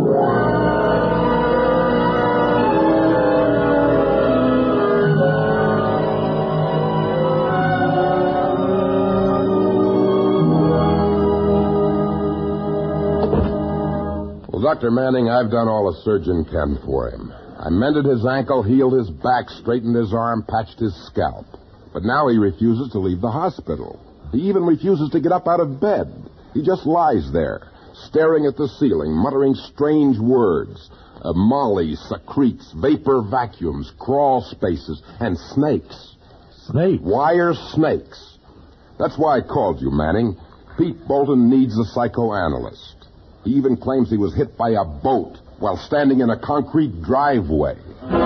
Dr. Manning, I've done all a surgeon can for him. I mended his ankle, healed his back, straightened his arm, patched his scalp. But now he refuses to leave the hospital. He even refuses to get up out of bed. He just lies there, staring at the ceiling, muttering strange words. Molly secretes, vapor vacuums, crawl spaces, and snakes. Snakes? Wire snakes. That's why I called you, Manning. Pete Bolton needs a psychoanalyst. He even claims he was hit by a boat while standing in a concrete driveway.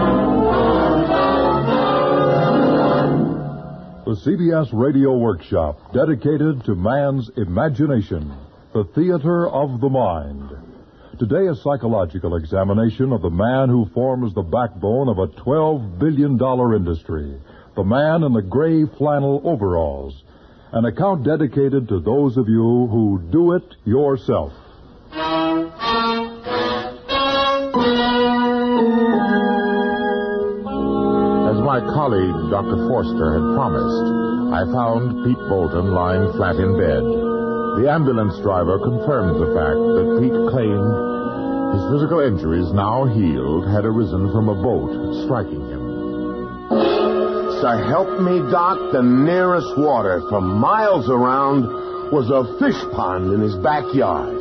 The CBS Radio Workshop, dedicated to man's imagination, the theater of the mind. Today, a psychological examination of the man who forms the backbone of a $12 billion industry, the man in the gray flannel overalls. An account dedicated to those of you who do it yourself. As my colleague, Dr. Forster, had promised, I found Pete Bolton lying flat in bed. The ambulance driver confirmed the fact that Pete claimed his physical injuries, now healed, had arisen from a boat striking him. So help me, Doc, the nearest water for miles around was a fish pond in his backyard.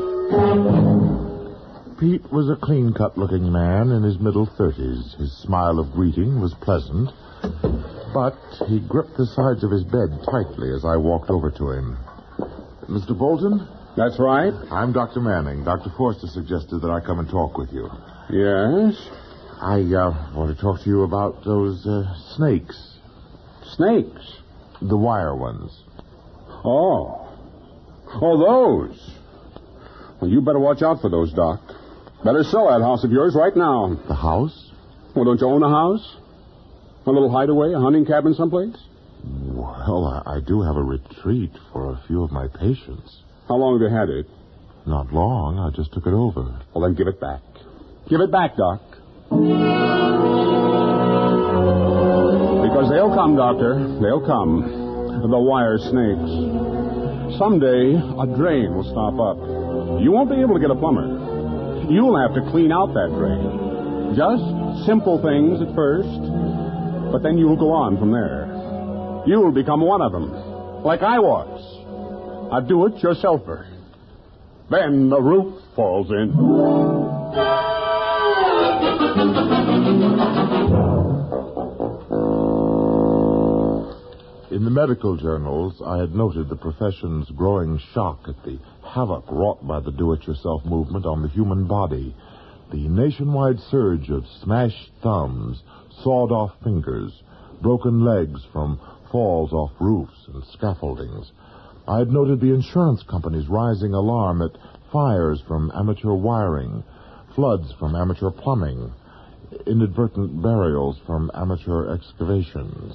Pete was a clean-cut-looking man in his middle 30s. His smile of greeting was pleasant, but he gripped the sides of his bed tightly as I walked over to him. Mr. Bolton? That's right. I'm Dr. Manning. Dr. Forster suggested that I come and talk with you. Yes? I want to talk to you about those snakes. Snakes? The wire ones. Oh, those. Well, you better watch out for those, Doc. Better sell that house of yours right now. The house? Well, don't you own a house? A little hideaway, a hunting cabin someplace? Well, I do have a retreat for a few of my patients. How long have you had it? Not long. I just took it over. Well, then give it back. Give it back, Doc. Because they'll come, Doctor. They'll come. The wire snakes. Someday, a drain will stop up. You won't be able to get a plumber. You'll have to clean out that drain. Just simple things at first, but then you'll go on from there. You'll become one of them, like I was. A do-it-yourselfer. Then the roof falls in. In the medical journals, I had noted the profession's growing shock at the havoc wrought by the do-it-yourself movement on the human body. The nationwide surge of smashed thumbs, sawed-off fingers, broken legs from falls off roofs and scaffoldings. I had noted the insurance companies' rising alarm at fires from amateur wiring, floods from amateur plumbing, inadvertent burials from amateur excavations.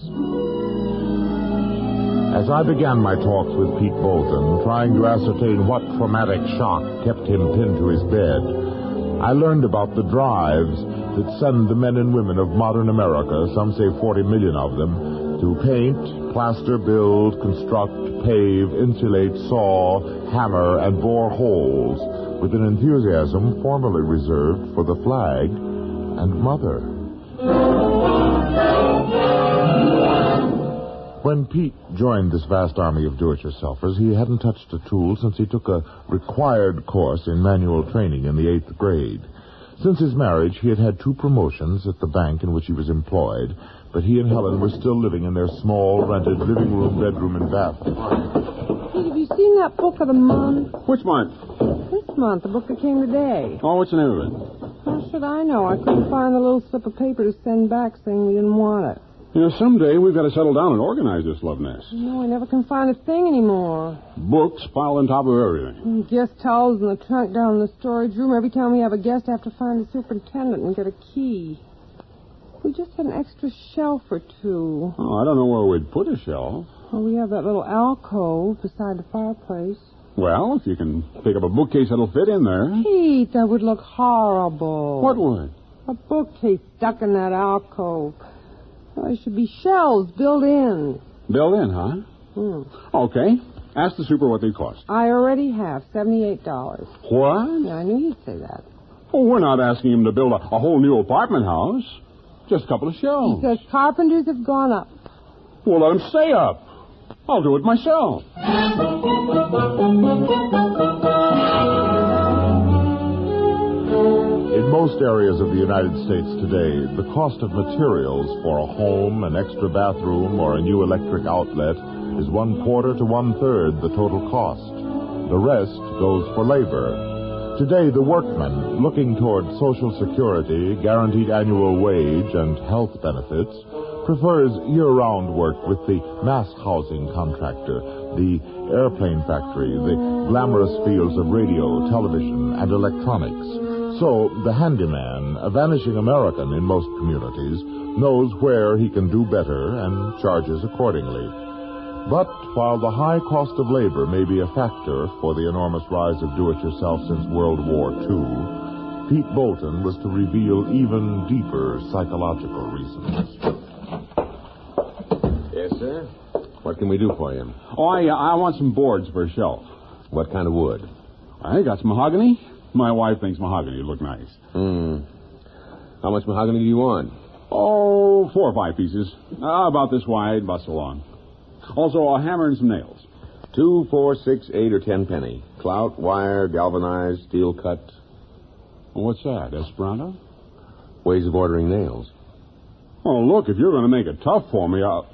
As I began my talks with Pete Bolton, trying to ascertain what traumatic shock kept him pinned to his bed, I learned about the drives that send the men and women of modern America, some say 40 million of them, to paint, plaster, build, construct, pave, insulate, saw, hammer, and bore holes with an enthusiasm formerly reserved for the flag and mother. When Pete joined this vast army of do-it-yourselfers, he hadn't touched a tool since he took a required course in manual training in the 8th grade. Since his marriage, he had had 2 promotions at the bank in which he was employed, but he and Helen were still living in their small, rented living room, bedroom, and bath. Pete, have you seen that book of the month? Which month? This month, the book that came today. Oh, what's the name of it? How should I know? I couldn't find the little slip of paper to send back saying we didn't want it. You know, someday we've got to settle down and organize this love nest. No, I never can find a thing anymore. Books piled on top of everything. Guest towels in the trunk down in the storage room. Every time we have a guest, I have to find the superintendent and get a key. We just had an extra shelf or 2. Oh, I don't know where we'd put a shelf. Well, we have that little alcove beside the fireplace. Well, if you can pick up a bookcase that'll fit in there. Pete, that would look horrible. What would? A bookcase stuck in that alcove. Oh, there should be shelves built in. Built in, huh? Okay. Ask the super what they cost. I already have $78. What? Yeah, I knew you'd say that. Oh, we're not asking him to build a whole new apartment house. Just a couple of shelves. He says carpenters have gone up. Well, let him stay up. I'll do it myself. In most areas of the United States today, the cost of materials for a home, an extra bathroom, or a new electric outlet is 1/4 to 1/3 the total cost. The rest goes for labor. Today, the workman, looking toward Social Security, guaranteed annual wage, and health benefits, prefers year-round work with the mass housing contractor, the airplane factory, the glamorous fields of radio, television, and electronics. So, the handyman, a vanishing American in most communities, knows where he can do better and charges accordingly. But while the high cost of labor may be a factor for the enormous rise of do-it-yourself since World War II, Pete Bolton was to reveal even deeper psychological reasons. Yes, sir? What can we do for you? Oh, I want some boards for a shelf. What kind of wood? I got some mahogany. My wife thinks mahogany would look nice. How much mahogany do you want? Oh, 4 or 5 pieces. About this wide, about so long. Also, a hammer and some nails. 2, 4, 6, 8, or 10 penny. Clout, wire, galvanized, steel cut. What's that, Esperanto? Ways of ordering nails. Oh, look, if you're going to make it tough for me, I'll...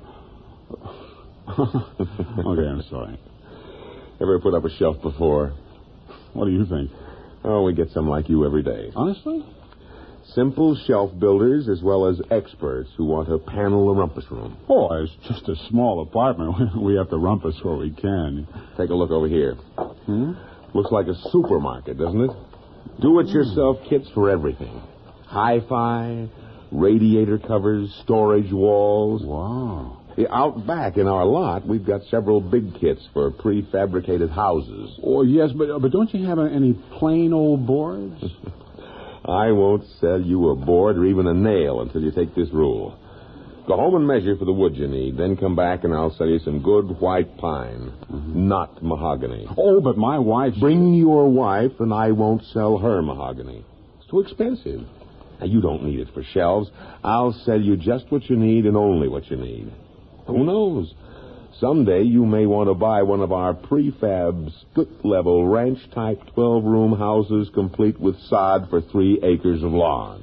Okay, I'm sorry. Ever put up a shelf before? What do you think? Oh, we get some like you every day. Honestly? Simple shelf builders as well as experts who want to panel the rumpus room. Oh, it's just a small apartment. We have to rumpus where we can. Take a look over here. Looks like a supermarket, doesn't it? Do-it-yourself kits for everything. Hi-fi, radiator covers, storage walls. Wow. Out back in our lot, we've got several big kits for prefabricated houses. Oh, yes, but don't you have any plain old boards? I won't sell you a board or even a nail until you take this rule. Go home and measure for the wood you need, then come back and I'll sell you some good white pine, not mahogany. Oh, but my wife... Bring your wife and I won't sell her mahogany. It's too expensive. Now, you don't need it for shelves. I'll sell you just what you need and only what you need. Who knows? Someday you may want to buy one of our prefab split-level ranch-type 12-room houses complete with sod for 3 acres of lawn.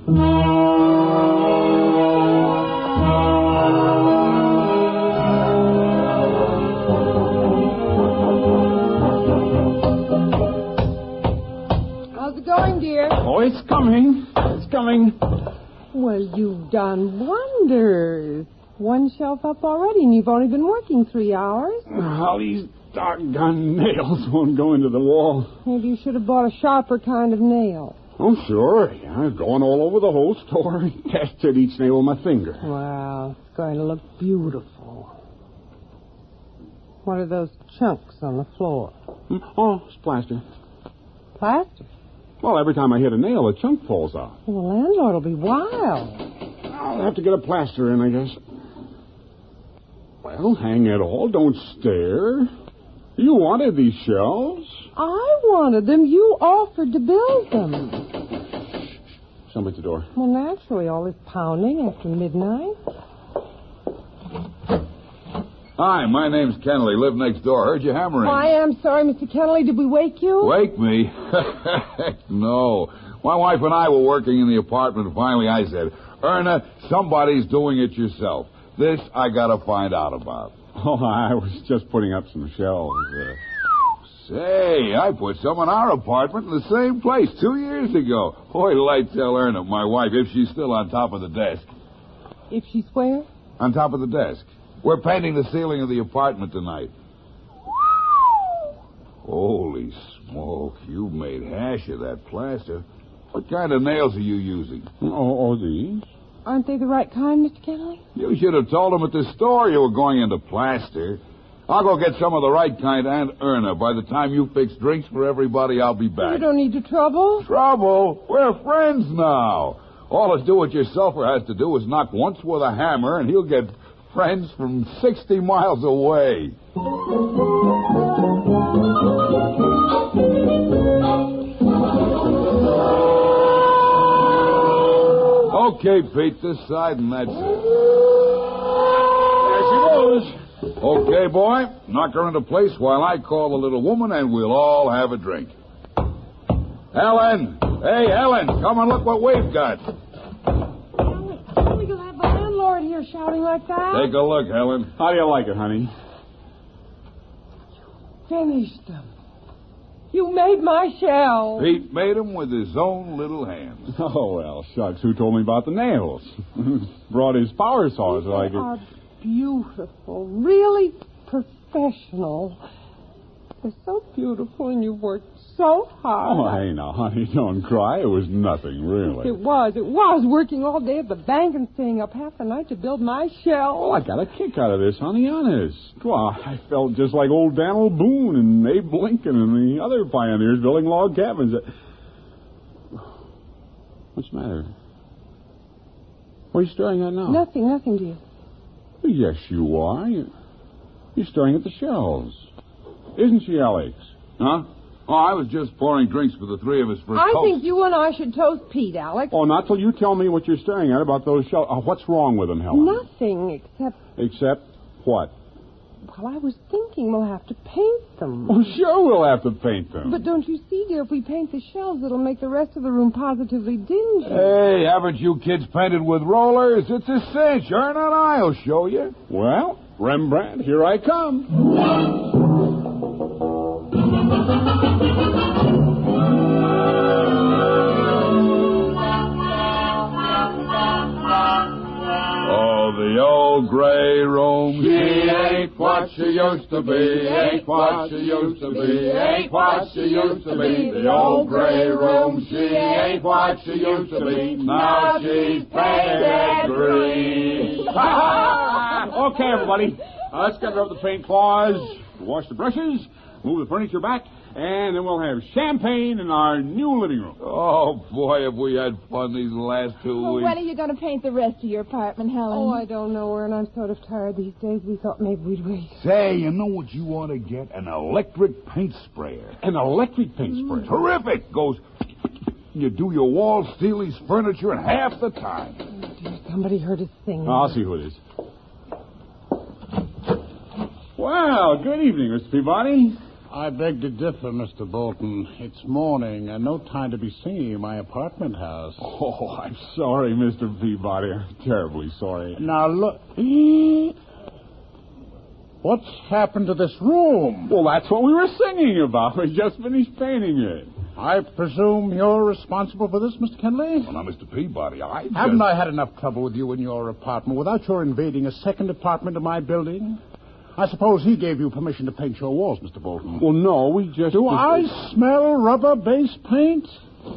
How's it going, dear? Oh, it's coming. It's coming. Well, you've done wonders. 1 shelf up already, and you've only been working 3 hours. How these doggone nails won't go into the wall. Maybe you should have bought a sharper kind of nail. Oh, sure. Yeah, going all over the whole store. Tested each nail with my finger. Wow, it's going to look beautiful. What are those chunks on the floor? Oh, it's plaster. Plaster? Well, every time I hit a nail, a chunk falls off. Well, the landlord will be wild. I'll have to get a plaster in, I guess. Well, hang it all. Don't stare. You wanted these shelves. I wanted them. You offered to build them. Somebody at the door. Well, naturally, all this pounding after midnight. Hi, my name's Kennelly. Live next door. Heard you hammering. Oh, I am sorry, Mr. Kennelly. Did we wake you? Wake me? No. My wife and I were working in the apartment. Finally, I said, Erna, somebody's doing it yourself. This I gotta find out about. Oh, I was just putting up some shelves. Say, I put some in our apartment in the same place 2 years ago. Boy, till I tell Erna, my wife, if she's still on top of the desk. If she's where? On top of the desk. We're painting the ceiling of the apartment tonight. Holy smoke, you made hash of that plaster. What kind of nails are you using? Oh, these? Aren't they the right kind, Mr. Kennelly? You should have told them at the store you were going into plaster. I'll go get some of the right kind and Erna. By the time you fix drinks for everybody, I'll be back. You don't need to trouble. Trouble? We're friends now. All a do-it-yourselfer has to do is knock once with a hammer, and he'll get friends from 60 miles away. Okay, Pete, this side, and that's it. There she goes. Okay, boy, knock her into place while I call the little woman, and we'll all have a drink. Helen! Hey, Helen, come and look what we've got. You'll have the landlord here shouting like that. Take a look, Helen. How do you like it, honey? Finished them. You made my shells. Pete made them with his own little hands. Oh, well, shucks. Who told me about the nails? Brought his power saw so I They could... are beautiful. Really professional. They're so beautiful, and you've worked so hard. Oh, hey, now, honey, don't cry. It was nothing, really. It was working all day at the bank and staying up half the night to build my shell. Oh, I got a kick out of this, honey, honest. Well, I felt just like old Daniel Boone and Abe Lincoln and the other pioneers building log cabins. What's the matter? What are you staring at now? Nothing, dear. Well, yes, you are. You're staring at the shells. Isn't she, Alex? Huh? Oh, I was just pouring drinks for the three of us for I toast. think you and I should toast Pete, Alex. Oh, not till you tell me what you're staring at about those shells. What's wrong with them, Helen? Nothing except... Except what? Well, I was thinking we'll have to paint them. Oh, sure we'll have to paint them. But don't you see, dear, if we paint the shells, it'll make the rest of the room positively dingy. Hey, haven't you kids painted with rollers? It's a cinch. Erna and I'll show you. Well, Rembrandt, here I come. Oh, the old gray room. She ain't what she used to be. Ain't what she used to be. Ain't what she used to be. The old gray room. She ain't what she used to be. Now she's painted green. Okay, everybody. Let's get rid of the paint claws, wash the brushes, move the furniture back, and then we'll have champagne in our new living room. Oh, boy, have we had fun these last 2 weeks. When are you going to paint the rest of your apartment, Helen? Oh, I don't know, Ern. I'm sort of tired these days. We thought maybe we'd wait. Say, you know what you ought to get? An electric paint sprayer. An electric paint sprayer. Terrific. Goes... You do your walls, Steely's furniture in half the time. Oh, dear, somebody heard us singing. I'll see who it is. Well, good evening, Mr. Peabody. I beg to differ, Mr. Bolton. It's morning and no time to be singing in my apartment house. Oh, I'm sorry, Mr. Peabody. I'm terribly sorry. Now, look. What's happened to this room? Well, that's what we were singing about. We just finished painting it. I presume you're responsible for this, Mr. Kenley? Well, now, Mr. Peabody, Haven't I had enough trouble with you in your apartment without your invading a second apartment of my building? I suppose he gave you permission to paint your walls, Mr. Bolton. Well, no, we just... Do I smell rubber-based paint?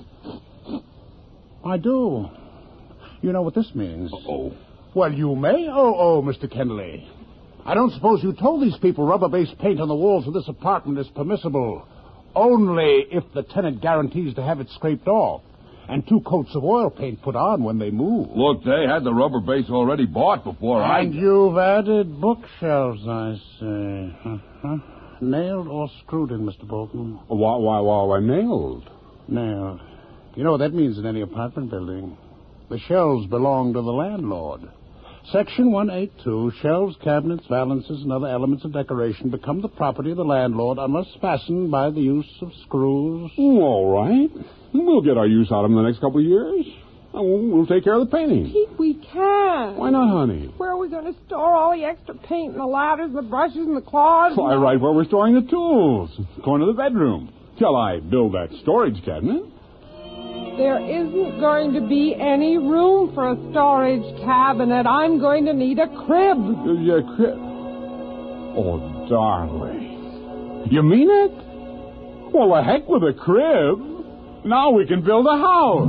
I do. You know what this means? Uh-oh. Well, you may Mr. Kenley. I don't suppose you told these people rubber-based paint on the walls of this apartment is permissible only if the tenant guarantees to have it scraped off and 2 coats of oil paint put on when they move. Look, they had the rubber base already bought before And you've added bookshelves, I say. Nailed or screwed in, Mr. Bolton? Why, nailed? Nailed. You know what that means in any apartment building? The shelves belong to the landlord. Section 182, shelves, cabinets, valances, and other elements of decoration become the property of the landlord unless fastened by the use of screws. Oh, all right. We'll get our use out of them in the next couple of years. We'll take care of the painting. Pete, we can't. Why not, honey? Where are we going to store all the extra paint and the ladders and the brushes and the claws? Why, right where we're storing the tools. Corner of the bedroom. Till I build that storage cabinet. There isn't going to be any room for a storage cabinet. I'm going to need a crib. Your crib? Oh, darling. You mean it? Well, the heck with a crib. Now we can build a house.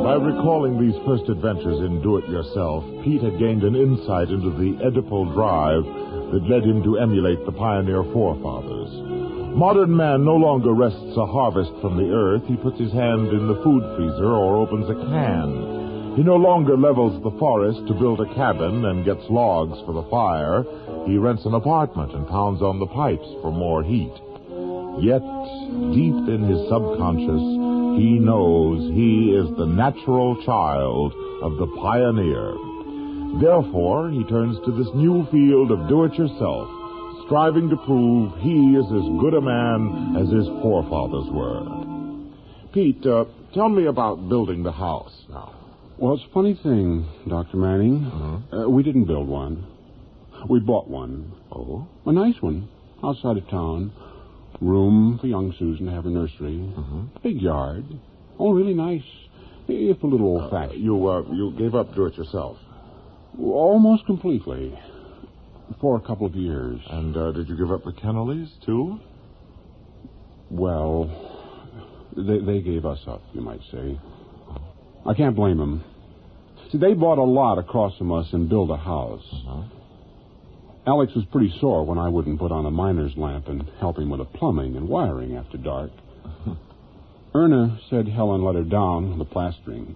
By recalling these first adventures in do-it-yourself, Pete had gained an insight into the Oedipal drive that led him to emulate the pioneer forefathers. Modern man no longer wrests a harvest from the earth. He puts his hand in the food freezer or opens a can. He no longer levels the forest to build a cabin and gets logs for the fire. He rents an apartment and pounds on the pipes for more heat. Yet, deep in his subconscious, he knows he is the natural child of the pioneer. Therefore, he turns to this new field of do-it-yourself, striving to prove he is as good a man as his forefathers were. Pete, tell me about building the house now. Well, it's a funny thing, Dr. Manning. We didn't build one. We bought one. Oh? A nice one, outside of town. Room for young Susan to have her nursery. Big yard. Oh, really nice, if a little old-fashioned. You gave up do-it-yourself? Almost completely. For a couple of years. And did you give up the Kennelys, too? Well, they gave us up, you might say. I can't blame them. See, they bought a lot across from us and built a house. Alex was pretty sore when I wouldn't put on a miner's lamp and help him with the plumbing and wiring after dark. Erna said Helen let her down with the plastering.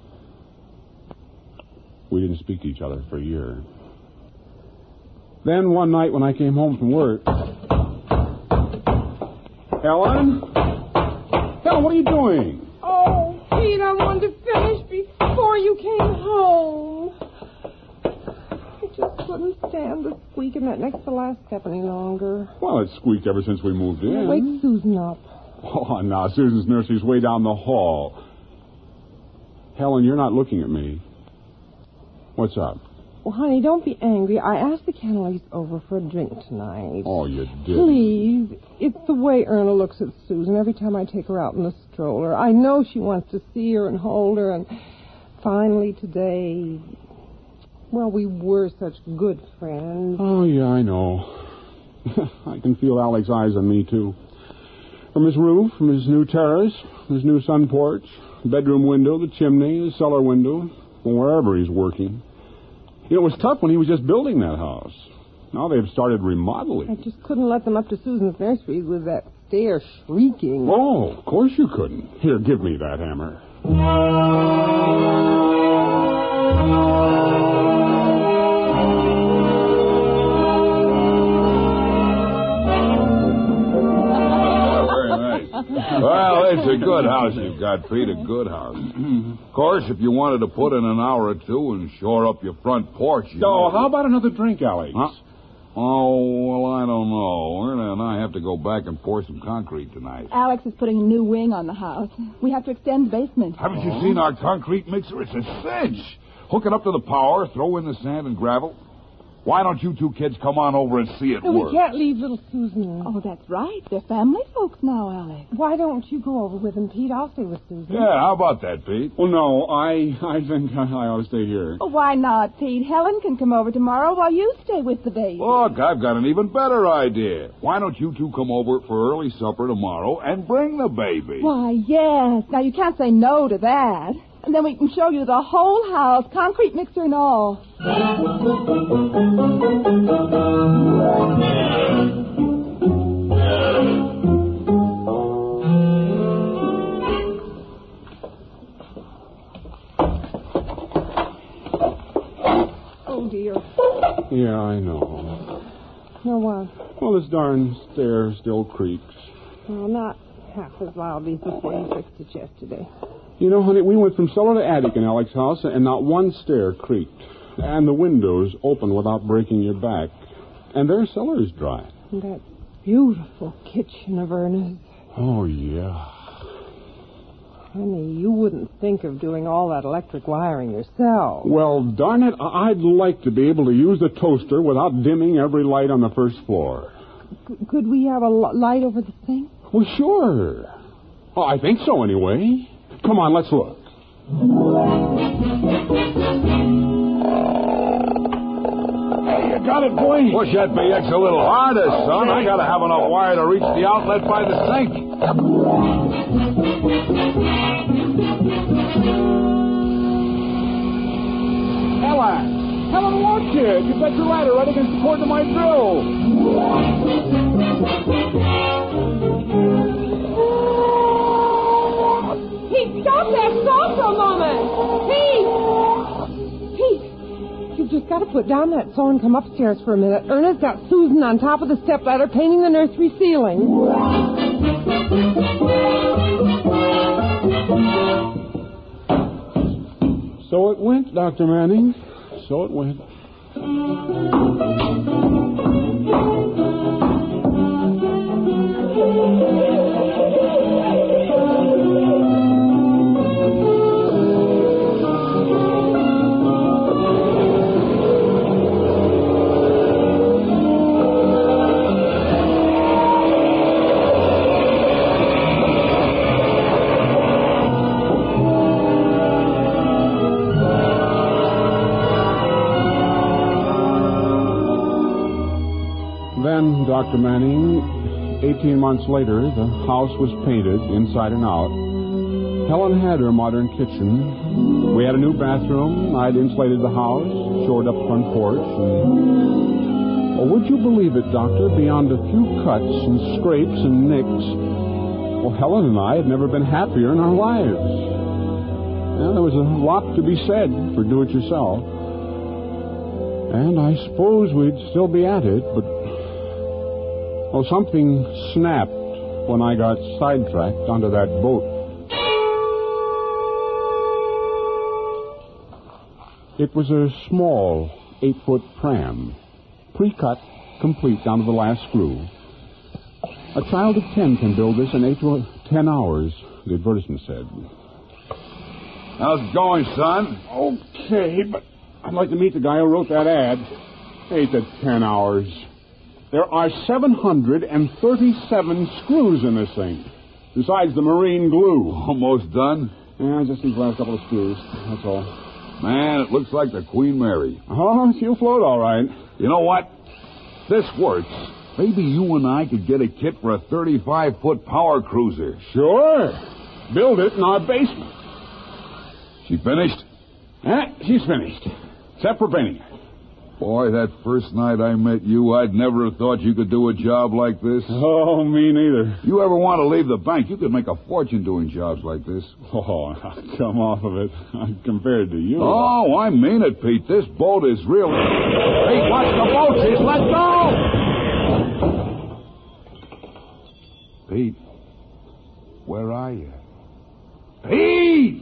We didn't speak to each other for a year. Then one night when I came home from work... Helen? Helen, what are you doing? Oh, Pete, I wanted to finish before you came home. I just couldn't stand the squeak in that next to last step any longer. Well, it's squeaked ever since we moved in. Wake Susan up. Oh, now, Susan's nursery's way down the hall. Helen, you're not looking at me. What's up? Well, honey, don't be angry. I asked the Kennelys over for a drink tonight. Oh, you did? Please. It's the way Erna looks at Susan every time I take her out in the stroller. I know she wants to see her and hold her, and finally today... Well, we were such good friends. Oh, yeah, I know. I can feel Alex's eyes on me, too. From his roof, from his new terrace, his new sun porch, bedroom window, the chimney, the cellar window, or wherever he's working. You know, it was tough when he was just building that house. Now they've started remodeling. I just couldn't let them up to Susan's nursery with that stair shrieking. Oh, of course you couldn't. Here, give me that hammer. Well, it's a good house you've got, Pete, a good house. Of course, if you wanted to put in an hour or two and shore up your front porch... How about another drink, Alex? Huh? Oh, well, I don't know. Erna and I have to go back and pour some concrete tonight. Alex is putting a new wing on the house. We have to extend the basement. Haven't you seen our concrete mixer? It's a cinch. Hook it up to the power, throw in the sand and gravel. Why don't you two kids come on over and see it work? We can't leave little Susan. Oh, that's right. They're family folks now, Alex. Why don't you go over with him, Pete? I'll stay with Susan. Yeah, how about that, Pete? Well, no, I think I ought to stay here. Oh, why not, Pete? Helen can come over tomorrow while you stay with the baby. Look, I've got an even better idea. Why don't you two come over for early supper tomorrow and bring the baby? Why, yes. Now, you can't say no to that. And then we can show you the whole house, concrete mixer and all. Oh, dear. Yeah, I know. No what? Well, this darn stair still creaks. Well, not half as loudly before you fixed it yesterday. You know, honey, we went from cellar to attic in Alex's house, and not one stair creaked. And the windows open without breaking your back. And their cellar is dry. And that beautiful kitchen of Erna's. Oh, yeah. Honey, you wouldn't think of doing all that electric wiring yourself. Well, darn it, I'd like to be able to use the toaster without dimming every light on the first floor. Could we have a light over the sink? Well, sure. Oh, I think so, anyway. Come on, let's look. Hey, you got it, boy. Push that BX a little harder, son. I gotta have enough wire to reach the outlet by the sink. Helen, watch it. You've got your ladder right against the cord of my drill. Pete, stop that saw for a moment. Pete, you've just got to put down that saw and come upstairs for a minute. Ernest got Susan on top of the stepladder painting the nursery ceiling. So it went, Dr. Manning. So it went. Then, Dr. Manning, 18 months later, the house was painted inside and out. Helen had her modern kitchen. We had a new bathroom. I'd insulated the house, shored up the front porch, and... Oh, would you believe it, Doctor? Beyond a few cuts and scrapes and nicks, well, Helen and I had never been happier in our lives. Well, there was a lot to be said for do-it-yourself. And I suppose we'd still be at it, but... Well, something snapped when I got sidetracked onto that boat. It was a small 8-foot pram, pre-cut, complete down to the last screw. A child of 10 can build this in 8 to 10 hours, the advertisement said. How's it going, son? Okay, but I'd like to meet the guy who wrote that ad. 8 to 10 hours. There are 737 screws in this thing, besides the marine glue. Almost done? Yeah, just these last couple of screws, that's all. Man, it looks like the Queen Mary. Oh, she'll float all right. You know what? If this works, maybe you and I could get a kit for a 35-foot power cruiser. Sure. Build it in our basement. She finished? She's finished, except for painting. Boy, that first night I met you, I'd never have thought you could do a job like this. Oh, me neither. You ever want to leave the bank, you could make a fortune doing jobs like this. Oh, come off of it. Compared to you. Oh, I mean it, Pete. This boat is real. Pete, watch the boat. She's let go! Pete, where are you? Pete!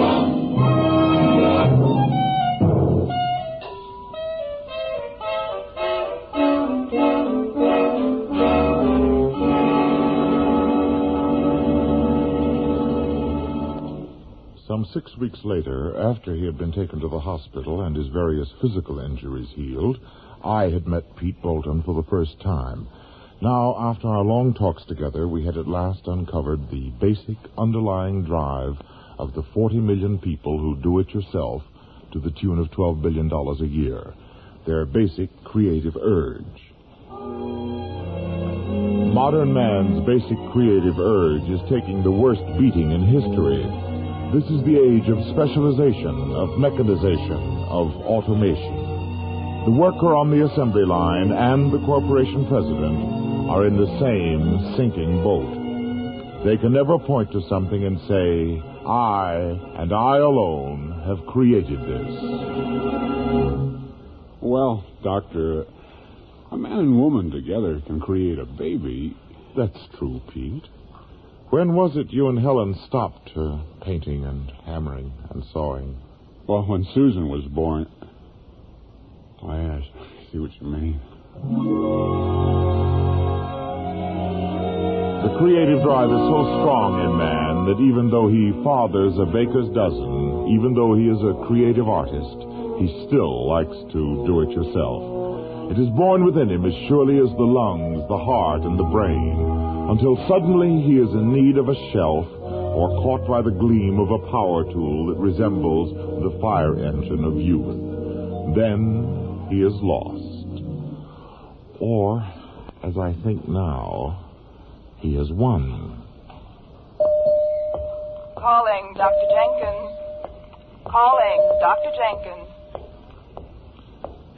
Some 6 weeks later, after he had been taken to the hospital and his various physical injuries healed, I had met Pete Bolton for the first time. Now, after our long talks together, we had at last uncovered the basic underlying drive of the 40 million people who do it yourself to the tune of $12 billion a year. Their basic creative urge. Modern man's basic creative urge is taking the worst beating in history. This is the age of specialization, of mechanization, of automation. The worker on the assembly line and the corporation president are in the same sinking boat. They can never point to something and say, I, and I alone, have created this. Well, Doctor, a man and woman together can create a baby. That's true, Pete. When was it you and Helen stopped painting and hammering and sawing? Well, when Susan was born. Oh, yes, I see what you mean. The creative drive is so strong in man that even though he fathers a baker's dozen, even though he is a creative artist, he still likes to do it yourself. It is born within him as surely as the lungs, the heart, and the brain, until suddenly he is in need of a shelf or caught by the gleam of a power tool that resembles the fire engine of youth. Then he is lost. Or, as I think now, he has won. Calling Dr. Jenkins. Calling Dr. Jenkins.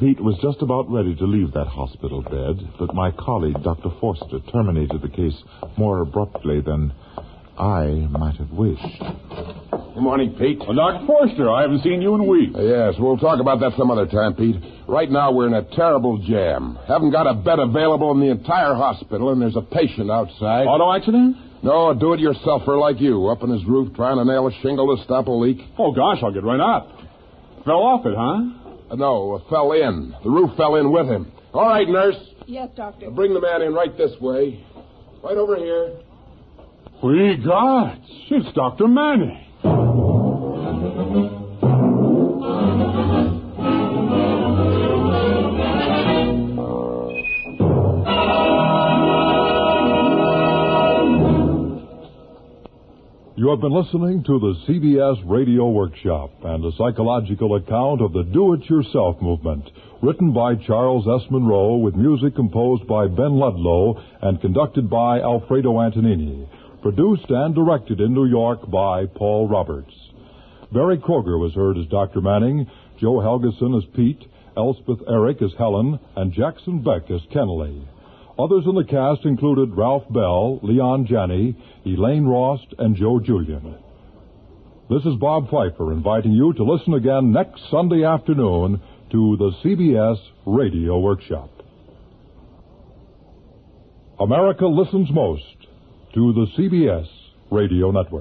Pete was just about ready to leave that hospital bed, but my colleague, Dr. Forster, terminated the case more abruptly than I might have wished. Good morning, Pete. Well, Dr. Forster, I haven't seen you in weeks. Yes, we'll talk about that some other time, Pete. Right now, we're in a terrible jam. Haven't got a bed available in the entire hospital, and there's a patient outside. Auto accident? No, a do-it-yourselfer like you, up on his roof trying to nail a shingle to stop a leak. Oh, gosh, I'll get right up. Fell off it, huh? No, fell in. The roof fell in with him. All right, nurse. Yes, doctor. Bring the man in right this way. Right over here. We gods, it's Dr. Manning. You have been listening to the CBS Radio Workshop and a psychological account of the do-it-yourself movement, written by Charles S. Monroe with music composed by Ben Ludlow and conducted by Alfredo Antonini, produced and directed in New York by Paul Roberts. Barry Kroger was heard as Dr. Manning, Joe Helgeson as Pete, Elspeth Eric as Helen, and Jackson Beck as Kennelly. Others in the cast included Ralph Bell, Leon Janney, Elaine Rost, and Joe Julian. This is Bob Pfeiffer inviting you to listen again next Sunday afternoon to the CBS Radio Workshop. America listens most to the CBS Radio Network.